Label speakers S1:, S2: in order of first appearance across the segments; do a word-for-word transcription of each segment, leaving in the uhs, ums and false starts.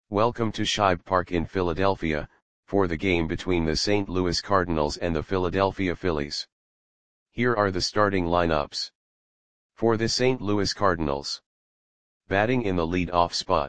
S1: Welcome to Shibe Park in Philadelphia, for the game between the Saint Louis Cardinals and the Philadelphia Phillies. Here are the starting lineups. For the Saint Louis Cardinals. Batting in the lead-off spot.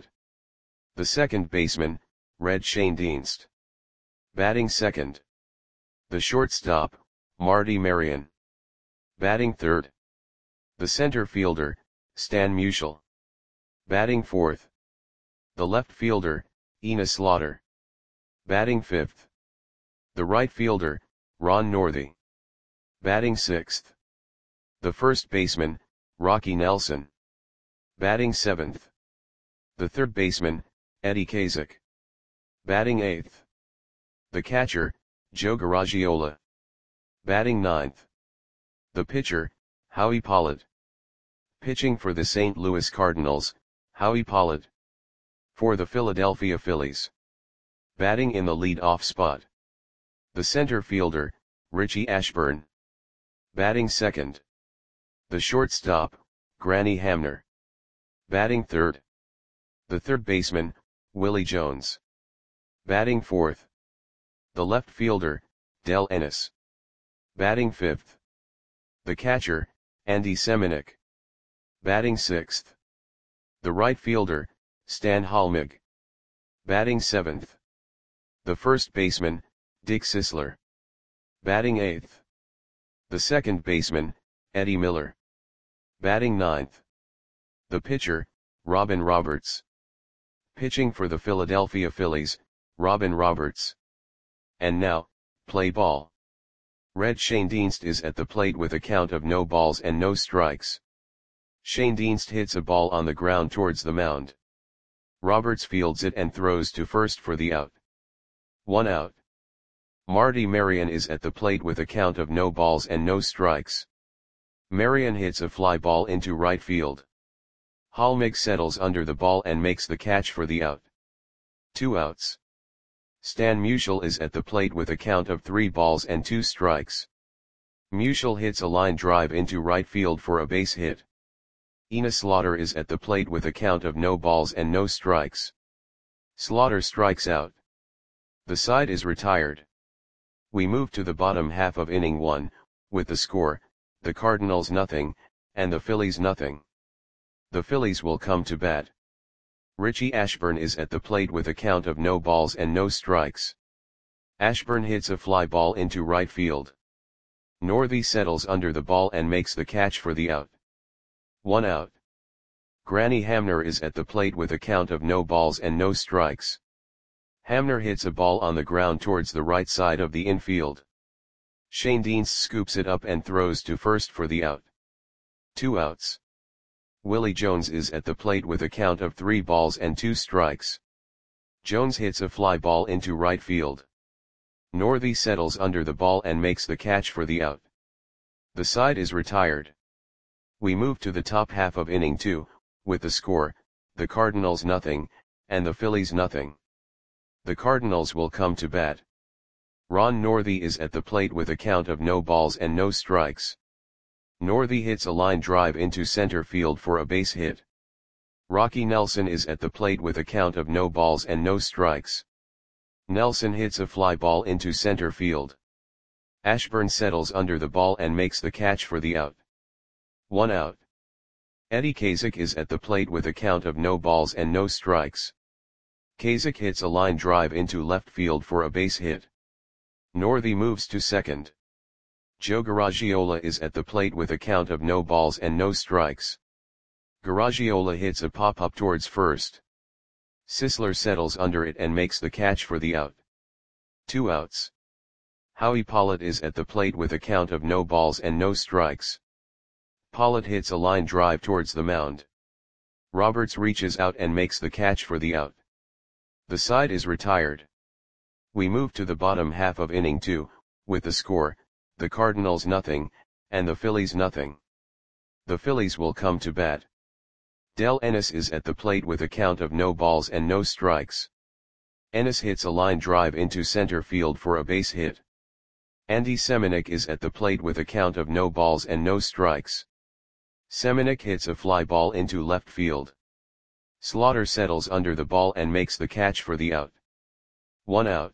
S1: The second baseman, Red Schoendienst. Batting second. The shortstop, Marty Marion. Batting third. The center fielder, Stan Musial. Batting fourth. The left fielder, Enos Slaughter. Batting fifth. The right fielder, Ron Northey. Batting sixth. The first baseman, Rocky Nelson. Batting seventh. The third baseman, Eddie Kazak. Batting eighth. The catcher, Joe Garagiola. Batting ninth. The pitcher, Howie Pollard. Pitching for the Saint Louis Cardinals, Howie Pollard. For the Philadelphia Phillies. Batting in the lead-off spot. The center fielder, Richie Ashburn. Batting second. The shortstop, Granny Hamner. Batting third. The third baseman, Willie Jones. Batting fourth. The left fielder, Del Ennis. Batting fifth. The catcher, Andy Semenuk. Batting sixth. The right fielder, Stan Halmig. Batting seventh. The first baseman, Dick Sisler. Batting eighth. The second baseman, Eddie Miller. Batting ninth. The pitcher, Robin Roberts. Pitching for the Philadelphia Phillies, Robin Roberts. And now, play ball. Red Schoendienst is at the plate with a count of no balls and no strikes. Schoendienst hits a ball on the ground towards the mound. Roberts fields it and throws to first for the out. One out. Marty Marion is at the plate with a count of no balls and no strikes. Marion hits a fly ball into right field. Halmig settles under the ball and makes the catch for the out. Two outs. Stan Musial is at the plate with a count of three balls and two strikes. Musial hits a line drive into right field for a base hit. Enos Slaughter is at the plate with a count of no balls and no strikes. Slaughter strikes out. The side is retired. We move to the bottom half of inning one, with the score, the Cardinals nothing, and the Phillies nothing. The Phillies will come to bat. Richie Ashburn is at the plate with a count of no balls and no strikes. Ashburn hits a fly ball into right field. Northey settles under the ball and makes the catch for the out. One out. Granny Hamner is at the plate with a count of no balls and no strikes. Hamner hits a ball on the ground towards the right side of the infield. Schoendienst scoops it up and throws to first for the out. Two outs. Willie Jones is at the plate with a count of three balls and two strikes. Jones hits a fly ball into right field. Northey settles under the ball and makes the catch for the out. The side is retired. We move to the top half of inning two, with the score, the Cardinals nothing, and the Phillies nothing. The Cardinals will come to bat. Ron Northey is at the plate with a count of no balls and no strikes. Northey hits a line drive into center field for a base hit. Rocky Nelson is at the plate with a count of no balls and no strikes. Nelson hits a fly ball into center field. Ashburn settles under the ball and makes the catch for the out. One out. Eddie Kazak is at the plate with a count of no balls and no strikes. Kazak hits a line drive into left field for a base hit. Northey moves to second. Joe Garagiola is at the plate with a count of no balls and no strikes. Garagiola hits a pop-up towards first. Sisler settles under it and makes the catch for the out. Two outs. Howie Pollard is at the plate with a count of no balls and no strikes. Pollard hits a line drive towards the mound. Roberts reaches out and makes the catch for the out. The side is retired. We move to the bottom half of inning two, with the score, the Cardinals nothing, and the Phillies nothing. The Phillies will come to bat. Del Ennis is at the plate with a count of no balls and no strikes. Ennis hits a line drive into center field for a base hit. Andy Semenuk is at the plate with a count of no balls and no strikes. Semenuk hits a fly ball into left field. Slaughter settles under the ball and makes the catch for the out. One out.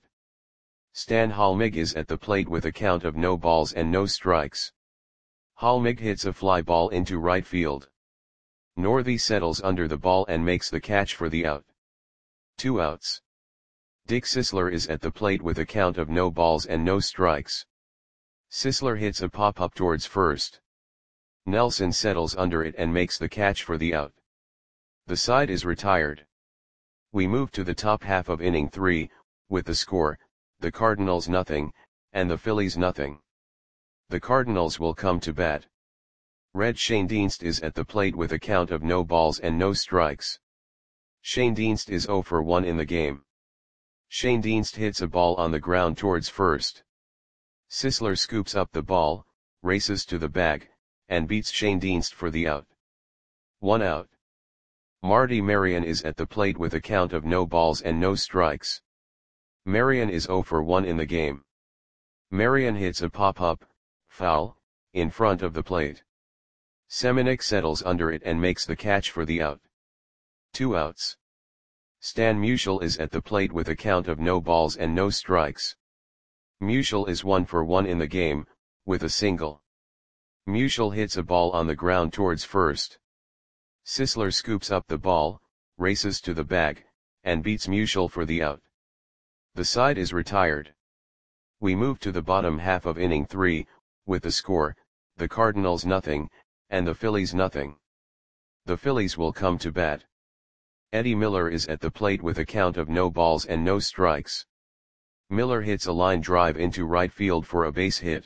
S1: Stan Halmig is at the plate with a count of no balls and no strikes. Halmig hits a fly ball into right field. Northey settles under the ball and makes the catch for the out. Two outs. Dick Sisler is at the plate with a count of no balls and no strikes. Sisler hits a pop-up towards first. Nelson settles under it and makes the catch for the out. The side is retired. We move to the top half of inning three, with the score, the Cardinals nothing, and the Phillies nothing. The Cardinals will come to bat. Red Schoendienst is at the plate with a count of no balls and no strikes. Schoendienst is zero for one in the game. Schoendienst hits a ball on the ground towards first. Sisler scoops up the ball, races to the bag, and beats Schoendienst for the out. One out. Marty Marion is at the plate with a count of no balls and no strikes. Marion is zero for one in the game. Marion hits a pop-up, foul, in front of the plate. Semenuk settles under it and makes the catch for the out. Two outs. Stan Musial is at the plate with a count of no balls and no strikes. Musial is one for one in the game, with a single. Musial hits a ball on the ground towards first. Sisler scoops up the ball, races to the bag, and beats Musial for the out. The side is retired. We move to the bottom half of inning three, with the score, the Cardinals nothing, and the Phillies nothing. The Phillies will come to bat. Eddie Miller is at the plate with a count of no balls and no strikes. Miller hits a line drive into right field for a base hit.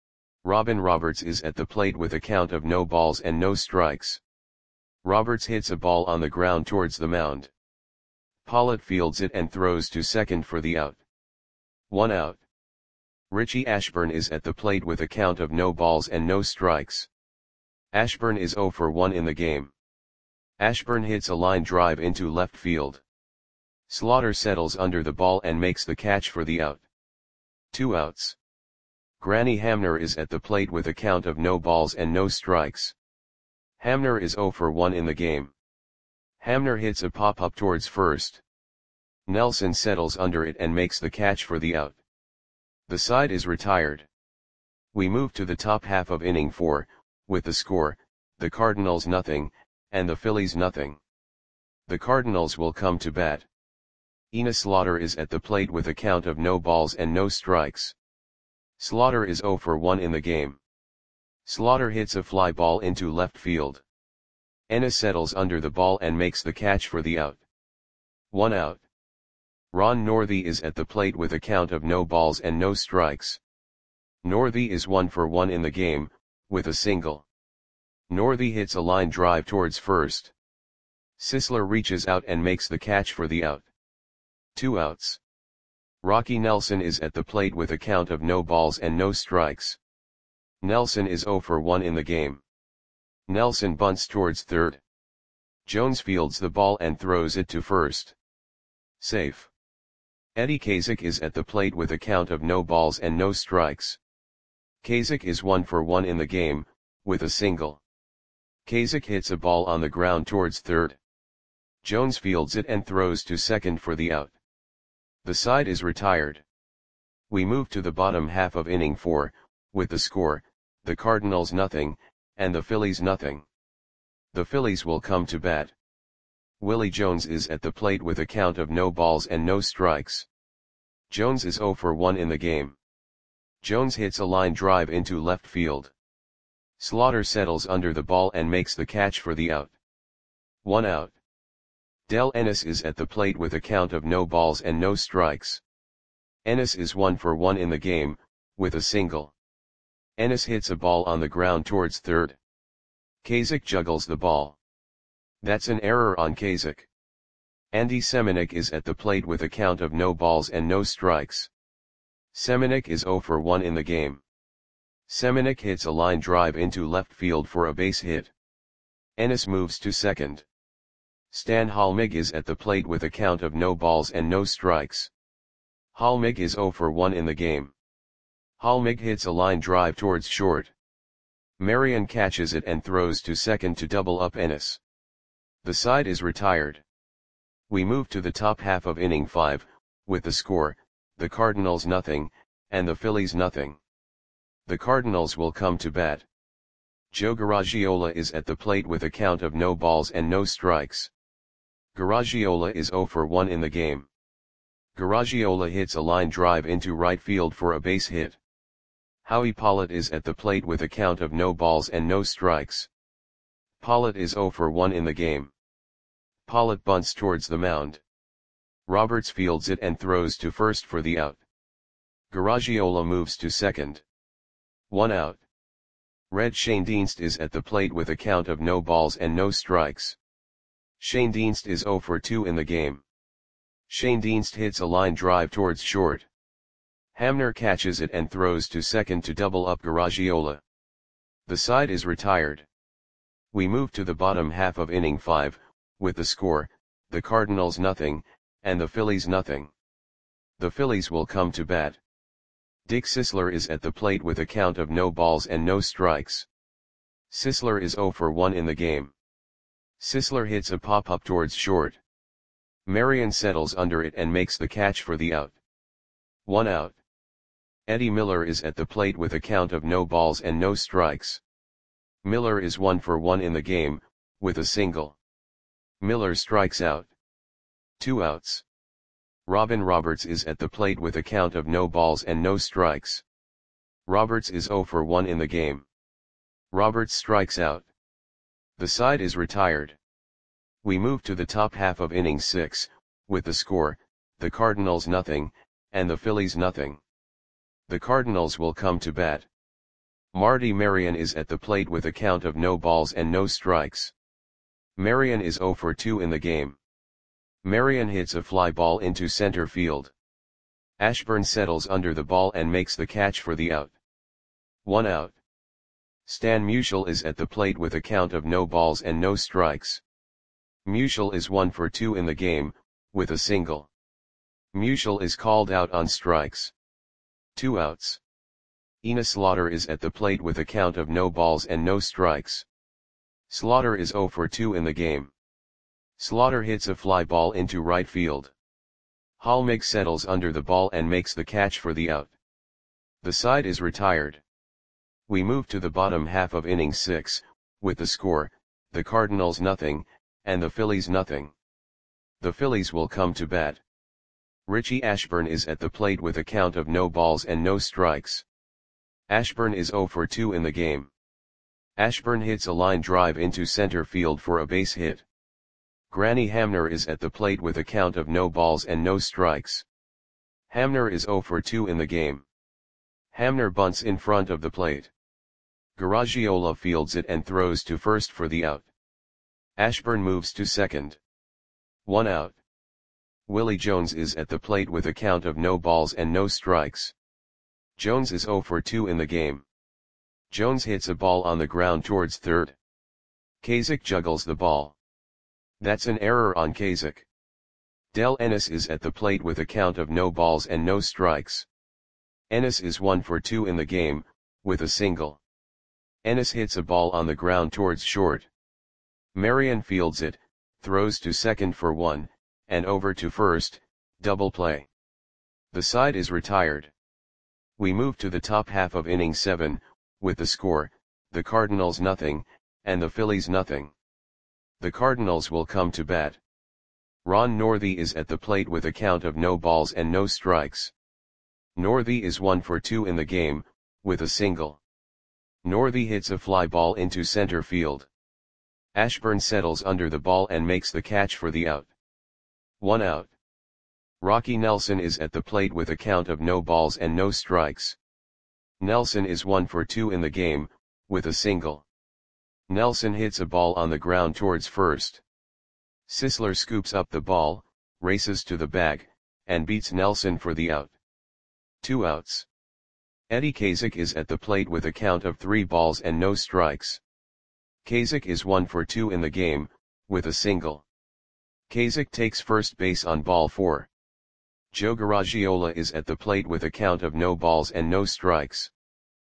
S1: Robin Roberts is at the plate with a count of no balls and no strikes. Roberts hits a ball on the ground towards the mound. Pollitt fields it and throws to second for the out. One out. Richie Ashburn is at the plate with a count of no balls and no strikes. Ashburn is zero for one in the game. Ashburn hits a line drive into left field. Slaughter settles under the ball and makes the catch for the out. Two outs. Granny Hamner is at the plate with a count of no balls and no strikes. Hamner is zero for one in the game. Hamner hits a pop-up towards first. Nelson settles under it and makes the catch for the out. The side is retired. We move to the top half of inning four, with the score, the Cardinals nothing, and the Phillies nothing. The Cardinals will come to bat. Enos Slaughter is at the plate with a count of no balls and no strikes. Slaughter is zero for one in the game. Slaughter hits a fly ball into left field. Ennis settles under the ball and makes the catch for the out. One out. Ron Northey is at the plate with a count of no balls and no strikes. Northey is one for one in the game, with a single. Northey hits a line drive towards first. Sisler reaches out and makes the catch for the out. Two outs. Rocky Nelson is at the plate with a count of no balls and no strikes. Nelson is zero for one in the game. Nelson bunts towards third. Jones fields the ball and throws it to first. Safe. Eddie Kazak is at the plate with a count of no balls and no strikes. Kazak is one for one in the game, with a single. Kazak hits a ball on the ground towards third. Jones fields it and throws to second for the out. The side is retired. We move to the bottom half of inning four, with the score, the Cardinals nothing, and the Phillies nothing. The Phillies will come to bat. Willie Jones is at the plate with a count of no balls and no strikes. Jones is zero for one in the game. Jones hits a line drive into left field. Slaughter settles under the ball and makes the catch for the out. One out. Del Ennis is at the plate with a count of no balls and no strikes. Ennis is one for one in the game, with a single. Ennis hits a ball on the ground towards third. Kazak juggles the ball. That's an error on Kazak. Andy Semenuk is at the plate with a count of no balls and no strikes. Semenuk is zero for one in the game. Semenuk hits a line drive into left field for a base hit. Ennis moves to second. Stan Halmig is at the plate with a count of no balls and no strikes. Halmig is zero for one in the game. Halmig hits a line drive towards short. Marion catches it and throws to second to double up Ennis. The side is retired. We move to the top half of inning five, with the score, the Cardinals nothing, and the Phillies nothing. The Cardinals will come to bat. Joe Garagiola is at the plate with a count of no balls and no strikes. Garagiola is zero for one in the game. Garagiola hits a line drive into right field for a base hit. Howie Pollitt is at the plate with a count of no balls and no strikes. Pollitt is zero for one in the game. Pollitt bunts towards the mound. Roberts fields it and throws to first for the out. Garagiola moves to second. One out. Red Schoendienst is at the plate with a count of no balls and no strikes. Schoendienst is zero for two in the game. Schoendienst hits a line drive towards short. Hamner catches it and throws to second to double up Garagiola. The side is retired. We move to the bottom half of inning five, with the score, the Cardinals nothing, and the Phillies nothing. The Phillies will come to bat. Dick Sisler is at the plate with a count of no balls and no strikes. Sisler is zero for one in the game. Sisler hits a pop-up towards short. Marion settles under it and makes the catch for the out. One out. Eddie Miller is at the plate with a count of no balls and no strikes. Miller is one for one in the game, with a single. Miller strikes out. Two outs. Robin Roberts is at the plate with a count of no balls and no strikes. Roberts is zero for one in the game. Roberts strikes out. The side is retired. We move to the top half of inning six, with the score, the Cardinals nothing, and the Phillies nothing. The Cardinals will come to bat. Marty Marion is at the plate with a count of no balls and no strikes. Marion is zero for two in the game. Marion hits a fly ball into center field. Ashburn settles under the ball and makes the catch for the out. One out. Stan Musial is at the plate with a count of no balls and no strikes. Musial is one for two in the game, with a single. Musial is called out on strikes. Two outs. Enos Slaughter is at the plate with a count of no balls and no strikes. Slaughter is zero for two in the game. Slaughter hits a fly ball into right field. Hallmig settles under the ball and makes the catch for the out. The side is retired. We move to the bottom half of inning six, with the score, the Cardinals nothing, and the Phillies nothing. The Phillies will come to bat. Richie Ashburn is at the plate with a count of no balls and no strikes. Ashburn is zero for two in the game. Ashburn hits a line drive into center field for a base hit. Granny Hamner is at the plate with a count of no balls and no strikes. Hamner is zero for two in the game. Hamner bunts in front of the plate. Garagiola fields it and throws to first for the out. Ashburn moves to second. One out. Willie Jones is at the plate with a count of no balls and no strikes. Jones is zero for two in the game. Jones hits a ball on the ground towards third. Kasich juggles the ball. That's an error on Kasich. Del Ennis is at the plate with a count of no balls and no strikes. Ennis is one for two in the game, with a single. Ennis hits a ball on the ground towards short. Marion fields it, throws to second for one, and over to first, double play. The side is retired. We move to the top half of inning seven, with the score, the Cardinals nothing, and the Phillies nothing. The Cardinals will come to bat. Ron Northey is at the plate with a count of no balls and no strikes. Northey is one for two in the game, with a single. Northey hits a fly ball into center field. Ashburn settles under the ball and makes the catch for the out. One out. Rocky Nelson is at the plate with a count of no balls and no strikes. Nelson is one for two in the game, with a single. Nelson hits a ball on the ground towards first. Sisler scoops up the ball, races to the bag, and beats Nelson for the out. Two outs. Eddie Kasich is at the plate with a count of three balls and no strikes. Kasich is one for two in the game, with a single. Kasich takes first base on ball four. Joe Garagiola is at the plate with a count of no balls and no strikes.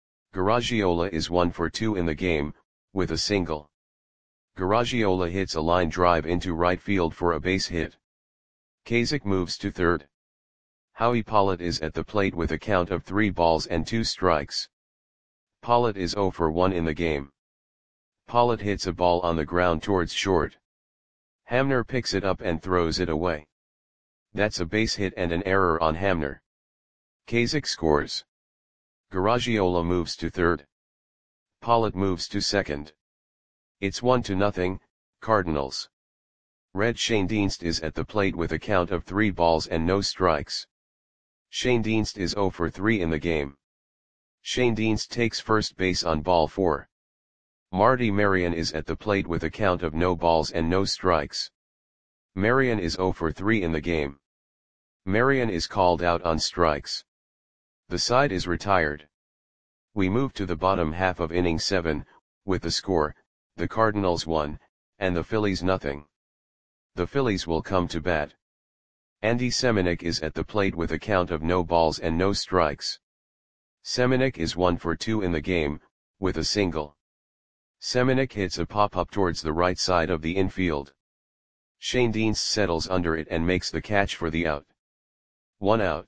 S1: Garagiola is one for two in the game, with a single. Garagiola hits a line drive into right field for a base hit. Kasich moves to third. Howie Pollitt is at the plate with a count of three balls and two strikes. Pollitt is zero for one in the game. Pollitt hits a ball on the ground towards short. Hamner picks it up and throws it away. That's a base hit and an error on Hamner. Kasich scores. Garagiola moves to third. Pollitt moves to second. It's one to nothing, Cardinals. Red Schoendienst is at the plate with a count of three balls and no strikes. Schoendienst is zero for three in the game. Schoendienst takes first base on ball four. Marty Marion is at the plate with a count of no balls and no strikes. Marion is zero for three in the game. Marion is called out on strikes. The side is retired. We move to the bottom half of inning seven, with the score, the Cardinals one, and the Phillies nothing. The Phillies will come to bat. Andy Semenuk is at the plate with a count of no balls and no strikes. Semenuk is one for two in the game, with a single. Semenuk hits a pop-up towards the right side of the infield. Schoendienst settles under it and makes the catch for the out. One out.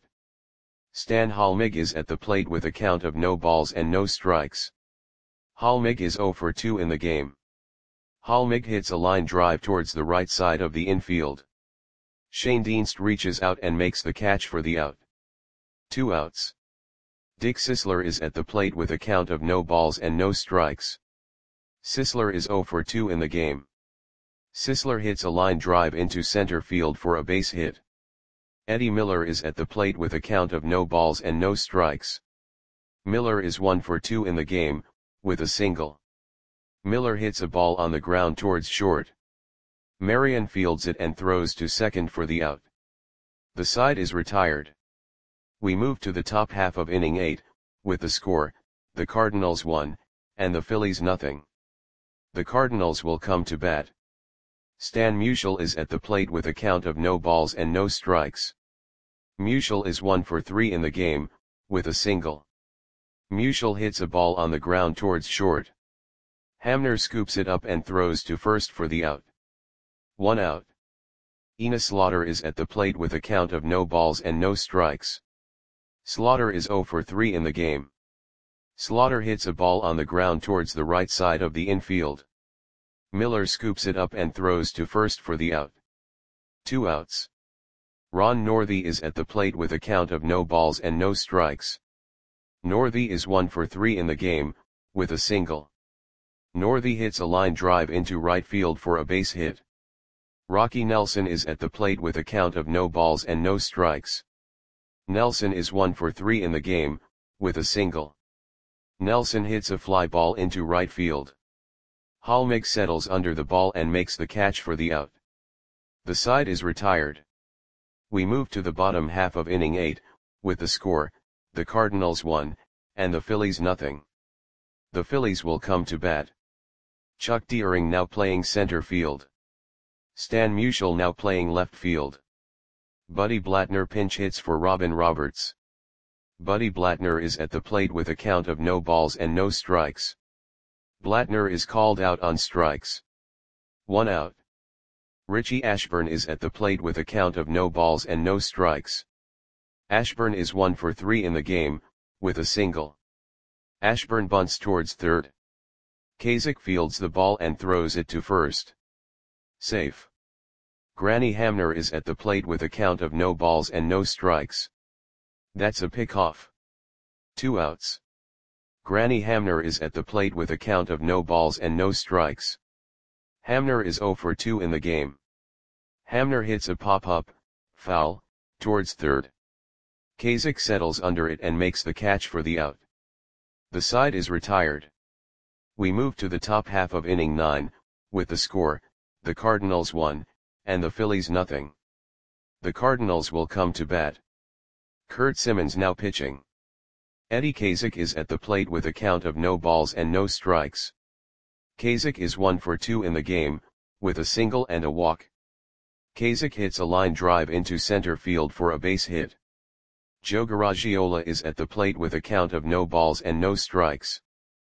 S1: Stan Halmig is at the plate with a count of no balls and no strikes. Halmig is zero for two in the game. Halmig hits a line drive towards the right side of the infield. Schoendienst reaches out and makes the catch for the out. Two outs. Dick Sisler is at the plate with a count of no balls and no strikes. Sisler is zero for two in the game. Sisler hits a line drive into center field for a base hit. Eddie Miller is at the plate with a count of no balls and no strikes. Miller is one for two in the game, with a single. Miller hits a ball on the ground towards short. Marion fields it and throws to second for the out. The side is retired. We move to the top half of inning eight, with the score, the Cardinals one, and the Phillies nothing. The Cardinals will come to bat. Stan Musial is at the plate with a count of no balls and no strikes. Musial is one for three in the game, with a single. Musial hits a ball on the ground towards short. Hamner scoops it up and throws to first for the out. One out. Enos Slaughter is at the plate with a count of no balls and no strikes. Slaughter is zero for three in the game. Slaughter hits a ball on the ground towards the right side of the infield. Miller scoops it up and throws to first for the out. Two outs. Ron Northey is at the plate with a count of no balls and no strikes. Northey is one for three in the game, with a single. Northey hits a line drive into right field for a base hit. Rocky Nelson is at the plate with a count of no balls and no strikes. Nelson is one for three in the game, with a single. Nelson hits a fly ball into right field. Halmig settles under the ball and makes the catch for the out. The side is retired. We move to the bottom half of inning eight, with the score, the Cardinals one, and the Phillies nothing. The Phillies will come to bat. Chuck Deering now playing center field. Stan Musial now playing left field. Buddy Blattner pinch hits for Robin Roberts. Buddy Blattner is at the plate with a count of no balls and no strikes. Blattner is called out on strikes. One out. Richie Ashburn is at the plate with a count of no balls and no strikes. Ashburn is one for three in the game, with a single. Ashburn bunts towards third. Kasich fields the ball and throws it to first. Safe. Granny Hamner is at the plate with a count of no balls and no strikes. That's a pickoff. Two outs. Granny Hamner is at the plate with a count of no balls and no strikes. Hamner is zero for two in the game. Hamner hits a pop-up, foul, towards third. Kasich settles under it and makes the catch for the out. The side is retired. We move to the top half of inning nine, with the score, the Cardinals one, and the Phillies nothing. The Cardinals will come to bat. Kurt Simmons now pitching. Eddie Kasich is at the plate with a count of no balls and no strikes. Kasich is one for two in the game, with a single and a walk. Kasich hits a line drive into center field for a base hit. Joe Garagiola is at the plate with a count of no balls and no strikes.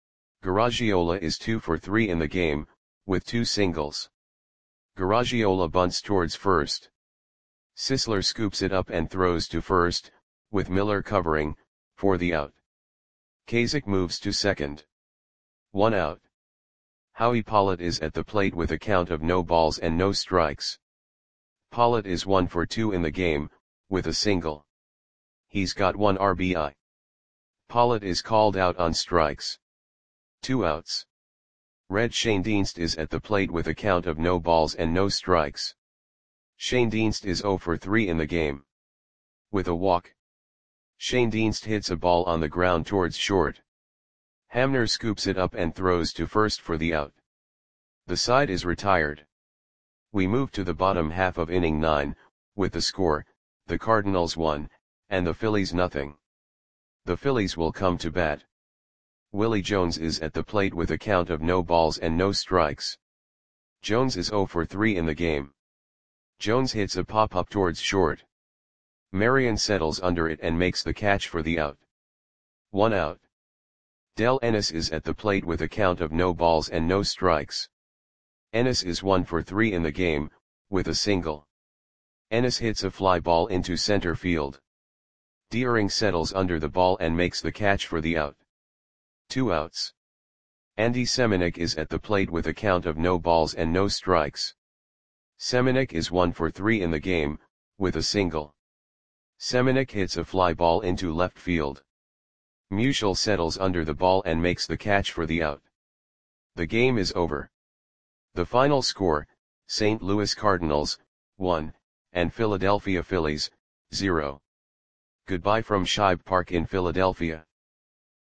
S1: Garagiola is two for three in the game, with two singles. Garagiola bunts towards first. Sisler scoops it up and throws to first, with Miller covering, for the out. Kasich moves to second. One out. Howie Pollitt is at the plate with a count of no balls and no strikes. Pollitt is one for two in the game, with a single. He's got one R B I. Pollitt is called out on strikes. Two outs. Red Schoendienst is at the plate with a count of no balls and no strikes. Schoendienst is zero for three in the game. With a walk. Schoendienst hits a ball on the ground towards short. Hamner scoops it up and throws to first for the out. The side is retired. We move to the bottom half of inning nine, with the score, the Cardinals one, and the Phillies nothing. The Phillies will come to bat. Willie Jones is at the plate with a count of no balls and no strikes. Jones is zero for three in the game. Jones hits a pop-up towards short. Marion settles under it and makes the catch for the out. One out. Del Ennis is at the plate with a count of no balls and no strikes. Ennis is one for three in the game, with a single. Ennis hits a fly ball into center field. Deering settles under the ball and makes the catch for the out. Two outs. Andy Semenuk is at the plate with a count of no balls and no strikes. Semenuk is one for three in the game, with a single. Semenuk hits a fly ball into left field. Musial settles under the ball and makes the catch for the out. The game is over. The final score, Saint Louis Cardinals, one, and Philadelphia Phillies, zero. Goodbye from Shibe Park in Philadelphia.